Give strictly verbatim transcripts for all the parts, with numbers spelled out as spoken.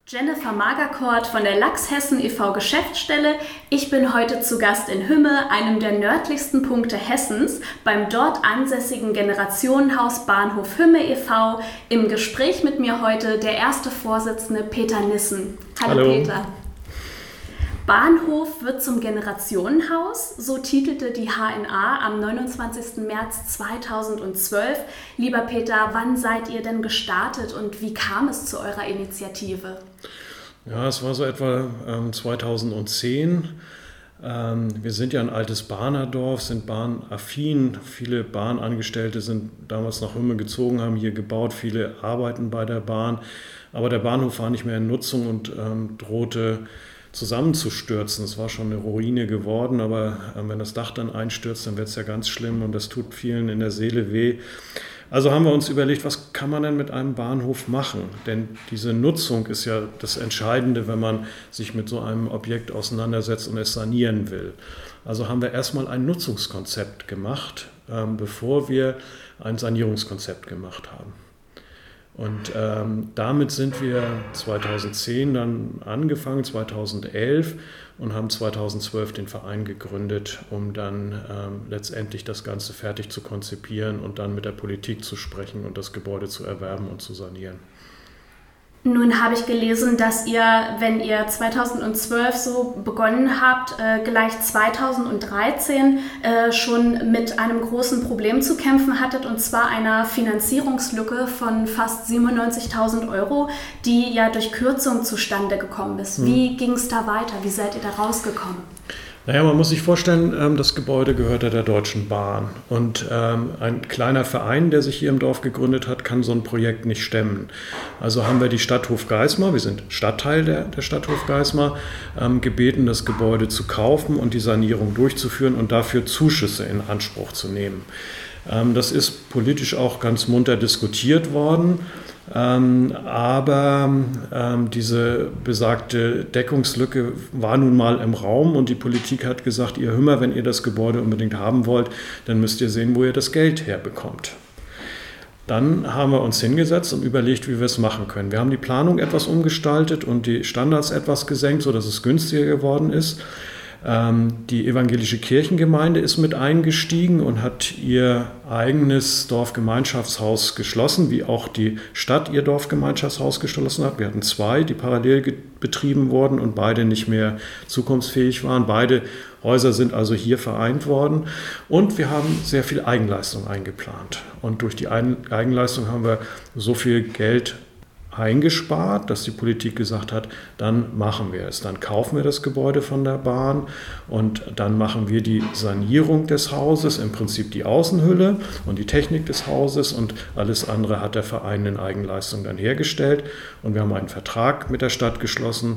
Jennifer Magerkort von der Lachs Hessen e V Geschäftsstelle. Ich bin heute zu Gast in Hümme, einem der nördlichsten Punkte Hessens, beim dort ansässigen Generationenhaus Bahnhof Hümme e V Im Gespräch mit mir heute der erste Vorsitzende Peter Nissen. Hallo, Hallo. Peter. Bahnhof wird zum Generationenhaus, so titelte die H N A am neunundzwanzigsten März zweitausendzwölf. Lieber Peter, wann seid ihr denn gestartet und wie kam es zu eurer Initiative? Ja, es war so etwa ähm, zweitausendzehn. Ähm, wir sind ja ein altes Bahnerdorf, sind bahnaffin. Viele Bahnangestellte sind damals nach Hümme gezogen, haben hier gebaut. Viele arbeiten bei der Bahn. Aber der Bahnhof war nicht mehr in Nutzung und ähm, drohte zusammenzustürzen. Es war schon eine Ruine geworden, aber äh, wenn das Dach dann einstürzt, dann wird es ja ganz schlimm und das tut vielen in der Seele weh. Also haben wir uns überlegt, was kann man denn mit einem Bahnhof machen? Denn diese Nutzung ist ja das Entscheidende, wenn man sich mit so einem Objekt auseinandersetzt und es sanieren will. Also haben wir erstmal ein Nutzungskonzept gemacht, ähm, bevor wir ein Sanierungskonzept gemacht haben. Und ähm, damit sind wir zweitausendzehn dann angefangen, zweitausendelf und haben zweitausendzwölf den Verein gegründet, um dann ähm, letztendlich das Ganze fertig zu konzipieren und dann mit der Politik zu sprechen und das Gebäude zu erwerben und zu sanieren. Nun habe ich gelesen, dass ihr, wenn ihr zweitausendzwölf so begonnen habt, äh, gleich zweitausenddreizehn äh, schon mit einem großen Problem zu kämpfen hattet, und zwar einer Finanzierungslücke von fast siebenundneunzigtausend Euro, die ja durch Kürzung zustande gekommen ist. Hm. Wie ging es da weiter? Wie seid ihr da rausgekommen? Naja, man muss sich vorstellen, das Gebäude gehörte der Deutschen Bahn und ähm, ein kleiner Verein, der sich hier im Dorf gegründet hat, kann so ein Projekt nicht stemmen. Also haben wir die Stadt Hofgeismar, wir sind Stadtteil der, der Stadt Hofgeismar, ähm, gebeten, das Gebäude zu kaufen und die Sanierung durchzuführen und dafür Zuschüsse in Anspruch zu nehmen. Ähm, das ist politisch auch ganz munter diskutiert worden. Ähm, aber ähm, diese besagte Deckungslücke war nun mal im Raum und die Politik hat gesagt, ihr Hümmer, wenn ihr das Gebäude unbedingt haben wollt, dann müsst ihr sehen, wo ihr das Geld herbekommt. Dann haben wir uns hingesetzt und überlegt, wie wir es machen können. Wir haben die Planung etwas umgestaltet und die Standards etwas gesenkt, sodass es günstiger geworden ist. Die evangelische Kirchengemeinde ist mit eingestiegen und hat ihr eigenes Dorfgemeinschaftshaus geschlossen, wie auch die Stadt ihr Dorfgemeinschaftshaus geschlossen hat. Wir hatten zwei, die parallel betrieben wurden und beide nicht mehr zukunftsfähig waren. Beide Häuser sind also hier vereint worden und wir haben sehr viel Eigenleistung eingeplant. Und durch die Eigenleistung haben wir so viel Geld eingespart, dass die Politik gesagt hat, dann machen wir es. Dann kaufen wir das Gebäude von der Bahn und dann machen wir die Sanierung des Hauses, im Prinzip die Außenhülle und die Technik des Hauses und alles andere hat der Verein in Eigenleistung dann hergestellt. Und wir haben einen Vertrag mit der Stadt geschlossen,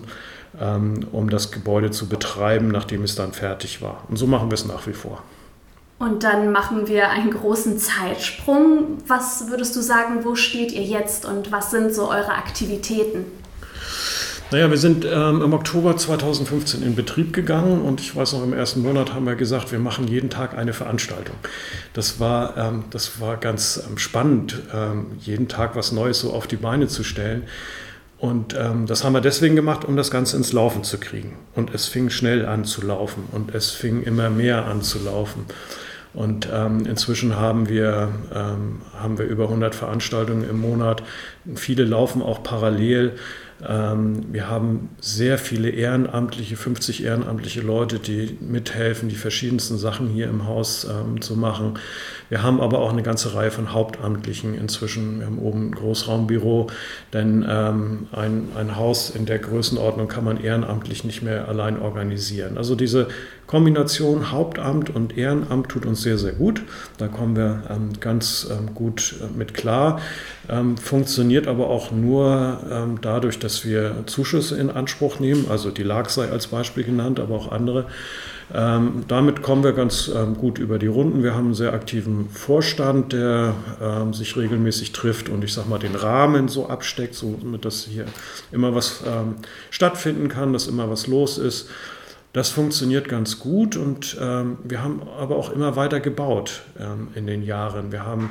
um das Gebäude zu betreiben, nachdem es dann fertig war. Und so machen wir es nach wie vor. Und dann machen wir einen großen Zeitsprung. Was würdest du sagen, wo steht ihr jetzt und was sind so eure Aktivitäten? Naja, wir sind ähm, im Oktober zweitausendfünfzehn in Betrieb gegangen und ich weiß noch, im ersten Monat haben wir gesagt, wir machen jeden Tag eine Veranstaltung. Das war, ähm, das war ganz ähm, spannend, ähm, jeden Tag was Neues so auf die Beine zu stellen. Und ähm, das haben wir deswegen gemacht, um das Ganze ins Laufen zu kriegen. Und es fing schnell an zu laufen und es fing immer mehr an zu laufen. Und ähm, inzwischen haben wir, ähm, haben wir über hundert Veranstaltungen im Monat. Viele laufen auch parallel. Ähm, wir haben sehr viele Ehrenamtliche, fünfzig ehrenamtliche Leute, die mithelfen, die verschiedensten Sachen hier im Haus ähm, zu machen. Wir haben aber auch eine ganze Reihe von Hauptamtlichen inzwischen. Wir haben oben ein Großraumbüro, denn ähm, ein, ein Haus in der Größenordnung kann man ehrenamtlich nicht mehr allein organisieren. Also diese Kombination Hauptamt und Ehrenamt tut uns sehr, sehr gut. Da kommen wir ähm, ganz ähm, gut äh, mit klar. Ähm, funktioniert aber auch nur ähm, dadurch, dass wir Zuschüsse in Anspruch nehmen, also die L A G sei als Beispiel genannt, aber auch andere. Ähm, damit kommen wir ganz ähm, gut über die Runden. Wir haben einen sehr aktiven Vorstand, der ähm, sich regelmäßig trifft und ich sag mal den Rahmen so absteckt, so dass hier immer was ähm, stattfinden kann, dass immer was los ist. Das funktioniert ganz gut und ähm, wir haben aber auch immer weiter gebaut ähm, in den Jahren. Wir haben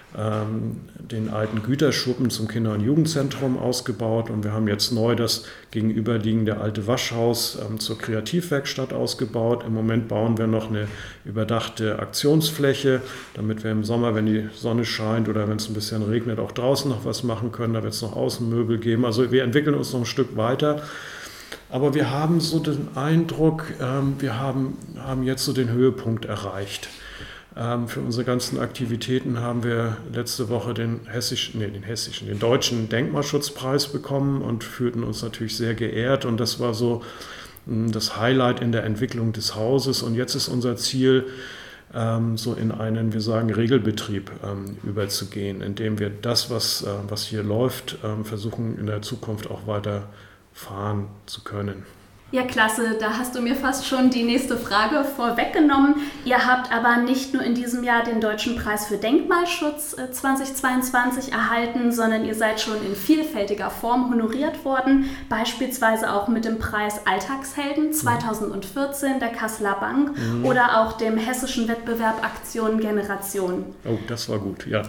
ähm, den alten Güterschuppen zum Kinder- und Jugendzentrum ausgebaut und wir haben jetzt neu das gegenüberliegende alte Waschhaus ähm, zur Kreativwerkstatt ausgebaut. Im Moment bauen wir noch eine überdachte Aktionsfläche, damit wir im Sommer, wenn die Sonne scheint oder wenn es ein bisschen regnet, auch draußen noch was machen können. Da wird es noch Außenmöbel geben. Also wir entwickeln uns noch ein Stück weiter. Aber wir haben so den Eindruck, ähm, wir haben, haben jetzt so den Höhepunkt erreicht. Ähm, für unsere ganzen Aktivitäten haben wir letzte Woche den hessischen, nee, den hessischen, den deutschen Denkmalschutzpreis bekommen und fühlten uns natürlich sehr geehrt. Und das war so mh, das Highlight in der Entwicklung des Hauses. Und jetzt ist unser Ziel, ähm, so in einen, wir sagen, Regelbetrieb ähm, überzugehen, indem wir das, was, äh, was hier läuft, ähm, versuchen in der Zukunft auch weiter fahren zu können. Ja, klasse. Da hast du mir fast schon die nächste Frage vorweggenommen. Ihr habt aber nicht nur in diesem Jahr den Deutschen Preis für Denkmalschutz zweitausendzweiundzwanzig erhalten, sondern ihr seid schon in vielfältiger Form honoriert worden, beispielsweise auch mit dem Preis Alltagshelden zweitausendvierzehn der Kasseler Bank mhm. oder auch dem hessischen Wettbewerb Aktion Generation. Oh, das war gut, ja.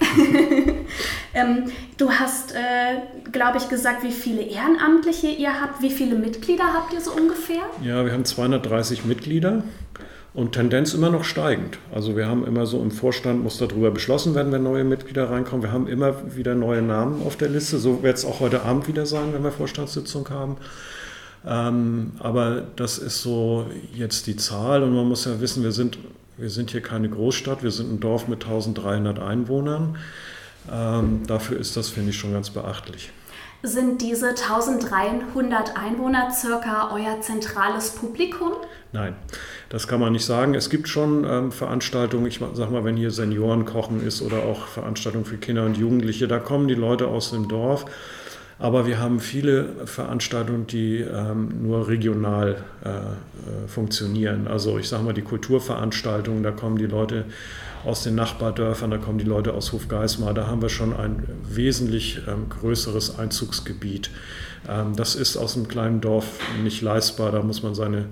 ähm, du hast, äh, glaube ich, gesagt, wie viele Ehrenamtliche ihr habt. Wie viele Mitglieder habt ihr so ungefähr? Ungefähr? Ja, wir haben zweihundertdreißig Mitglieder und Tendenz immer noch steigend. Also wir haben immer so im Vorstand, muss darüber beschlossen werden, wenn neue Mitglieder reinkommen. Wir haben immer wieder neue Namen auf der Liste. So wird es auch heute Abend wieder sein, wenn wir Vorstandssitzung haben. Ähm, aber das ist so jetzt die Zahl und man muss ja wissen, wir sind, wir sind hier keine Großstadt, wir sind ein Dorf mit eintausenddreihundert Einwohnern. Ähm, dafür ist das, finde ich, schon ganz beachtlich. Sind diese eintausenddreihundert Einwohner circa euer zentrales Publikum? Nein, das kann man nicht sagen. Es gibt schon ähm, Veranstaltungen, ich sag mal, wenn hier Seniorenkochen ist oder auch Veranstaltungen für Kinder und Jugendliche, da kommen die Leute aus dem Dorf. Aber wir haben viele Veranstaltungen, die ähm, nur regional äh, funktionieren. Also ich sage mal, die Kulturveranstaltungen, da kommen die Leute aus den Nachbardörfern, da kommen die Leute aus Hofgeismar. Da haben wir schon ein wesentlich ähm, größeres Einzugsgebiet. Ähm, das ist aus einem kleinen Dorf nicht leistbar. Da muss man seine,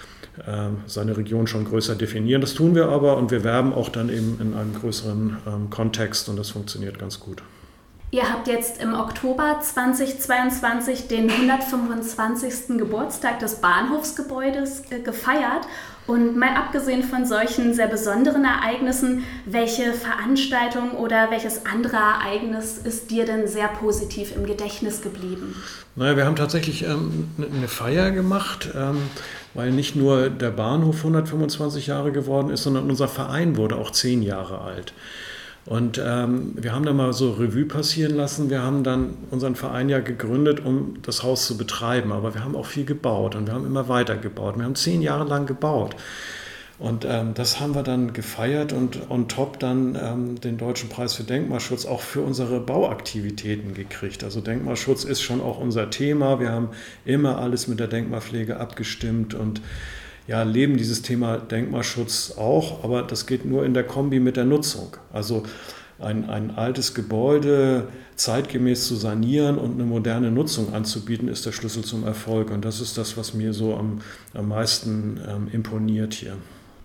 ähm, seine Region schon größer definieren. Das tun wir aber und wir werben auch dann eben in einem größeren ähm, Kontext und das funktioniert ganz gut. Ihr habt jetzt im Oktober zweitausendzweiundzwanzig den hundertfünfundzwanzigsten Geburtstag des Bahnhofsgebäudes äh, gefeiert. Und mal abgesehen von solchen sehr besonderen Ereignissen, welche Veranstaltung oder welches andere Ereignis ist dir denn sehr positiv im Gedächtnis geblieben? Naja, wir haben tatsächlich ähm, eine Feier gemacht, ähm, weil nicht nur der Bahnhof hundertfünfundzwanzig Jahre geworden ist, sondern unser Verein wurde auch zehn Jahre alt. Und ähm, wir haben da mal so Revue passieren lassen. Wir haben dann unseren Verein ja gegründet, um das Haus zu betreiben. Aber wir haben auch viel gebaut und wir haben immer weiter gebaut. Wir haben zehn Jahre lang gebaut. Und ähm, das haben wir dann gefeiert und on top dann ähm, den Deutschen Preis für Denkmalschutz auch für unsere Bauaktivitäten gekriegt. Also Denkmalschutz ist schon auch unser Thema. Wir haben immer alles mit der Denkmalpflege abgestimmt und ja, leben dieses Thema Denkmalschutz auch, aber das geht nur in der Kombi mit der Nutzung. Also ein, ein altes Gebäude zeitgemäß zu sanieren und eine moderne Nutzung anzubieten, ist der Schlüssel zum Erfolg. Und das ist das, was mir so am, am meisten ähm, imponiert hier.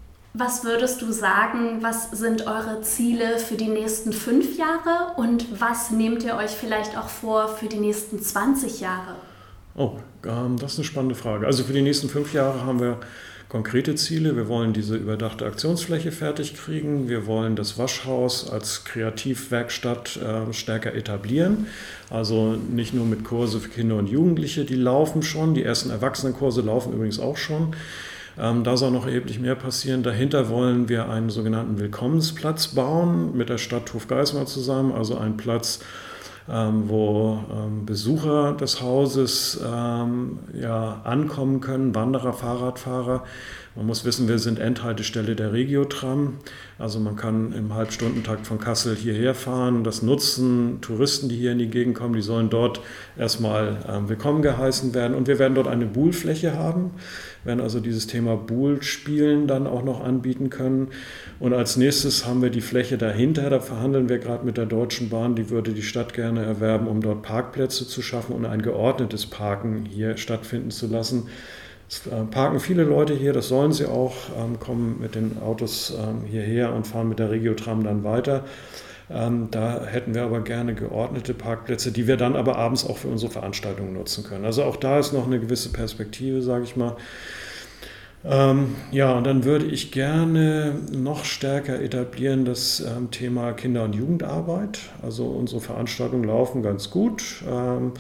Was würdest du sagen, was sind eure Ziele für die nächsten fünf Jahre und was nehmt ihr euch vielleicht auch vor für die nächsten zwanzig Jahre? Oh, ähm, das ist eine spannende Frage. Also für die nächsten fünf Jahre haben wir konkrete Ziele. Wir wollen diese überdachte Aktionsfläche fertig kriegen. Wir wollen das Waschhaus als Kreativwerkstatt äh, stärker etablieren. Also nicht nur mit Kurse für Kinder und Jugendliche, die laufen schon. Die ersten Erwachsenenkurse laufen übrigens auch schon. Ähm, da soll noch erheblich mehr passieren. Dahinter wollen wir einen sogenannten Willkommensplatz bauen mit der Stadt Hofgeismar zusammen. Also einen Platz, Ähm, wo ähm, Besucher des Hauses ähm, ja, ankommen können, Wanderer, Fahrradfahrer. Man muss wissen, wir sind Endhaltestelle der Regiotram. Also man kann im Halbstundentakt von Kassel hierher fahren, das nutzen. Touristen, die hier in die Gegend kommen, die sollen dort erstmal ähm, willkommen geheißen werden. Und wir werden dort eine Buhlfläche haben, werden also dieses Thema Buhlspielen dann auch noch anbieten können. Und als nächstes haben wir die Fläche dahinter, da verhandeln wir gerade mit der Deutschen Bahn, die würde die Stadt gerne erwerben, um dort Parkplätze zu schaffen und ein geordnetes Parken hier stattfinden zu lassen. Es parken viele Leute hier, das sollen sie auch, kommen mit den Autos hierher und fahren mit der Regiotram dann weiter. Ähm, da hätten wir aber gerne geordnete Parkplätze, die wir dann aber abends auch für unsere Veranstaltungen nutzen können. Also auch da ist noch eine gewisse Perspektive, sage ich mal. Ähm, ja, und dann würde ich gerne noch stärker etablieren das ähm, Thema Kinder- und Jugendarbeit. Also unsere Veranstaltungen laufen ganz gut, ähm,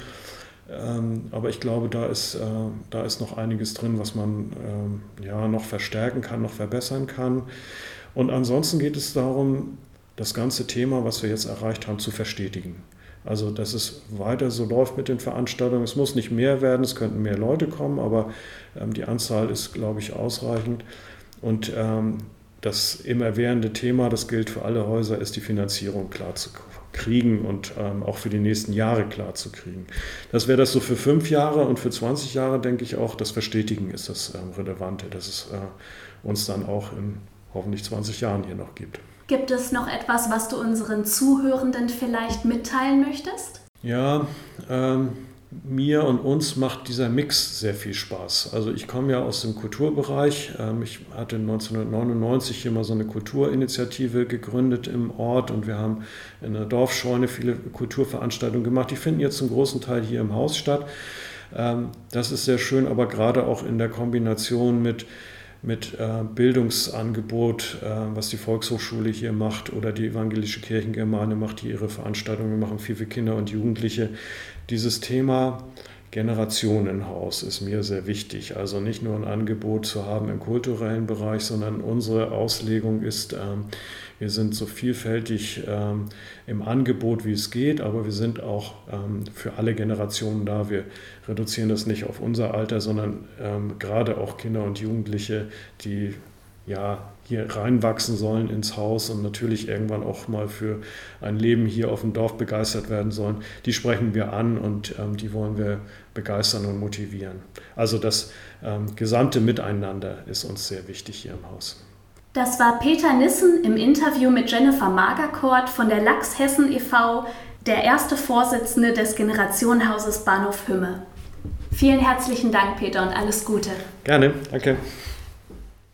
ähm, aber ich glaube, da ist, äh, da ist noch einiges drin, was man ähm, ja, noch verstärken kann, noch verbessern kann. Und ansonsten geht es darum, das ganze Thema, was wir jetzt erreicht haben, zu verstetigen. Also, dass es weiter so läuft mit den Veranstaltungen. Es muss nicht mehr werden, es könnten mehr Leute kommen, aber ähm, die Anzahl ist, glaube ich, ausreichend. Und ähm, das immerwährende Thema, das gilt für alle Häuser, ist die Finanzierung klar zu kriegen und ähm, auch für die nächsten Jahre klar zu kriegen. Das wäre das so für fünf Jahre und für zwanzig Jahre, denke ich auch, das Verstetigen ist das ähm, Relevante, dass es äh, uns dann auch in hoffentlich zwanzig Jahren hier noch gibt. Gibt es noch etwas, was du unseren Zuhörenden vielleicht mitteilen möchtest? Ja, ähm, mir und uns macht dieser Mix sehr viel Spaß. Also ich komme ja aus dem Kulturbereich. Ähm, ich hatte neunzehnhundertneunundneunzig hier mal so eine Kulturinitiative gegründet im Ort und wir haben in der Dorfscheune viele Kulturveranstaltungen gemacht. Die finden jetzt zum großen Teil hier im Haus statt. Ähm, das ist sehr schön, aber gerade auch in der Kombination mit mit äh, Bildungsangebot, äh, was die Volkshochschule hier macht oder die evangelische Kirchengemeinde macht, die ihre Veranstaltungen machen, viel für Kinder und Jugendliche. Dieses Thema Generationenhaus ist mir sehr wichtig. Also nicht nur ein Angebot zu haben im kulturellen Bereich, sondern unsere Auslegung ist, ähm, wir sind so vielfältig ähm, im Angebot, wie es geht, aber wir sind auch ähm, für alle Generationen da. Wir reduzieren das nicht auf unser Alter, sondern ähm, gerade auch Kinder und Jugendliche, die ja hier reinwachsen sollen ins Haus und natürlich irgendwann auch mal für ein Leben hier auf dem Dorf begeistert werden sollen, die sprechen wir an und ähm, die wollen wir begeistern und motivieren. Also das ähm, gesamte Miteinander ist uns sehr wichtig hier im Haus. Das war Peter Nissen im Interview mit Jennifer Magerkort von der Lachs Hessen e V, der erste Vorsitzende des Generationenhauses Bahnhof Hümme. Vielen herzlichen Dank, Peter, und alles Gute. Gerne, danke.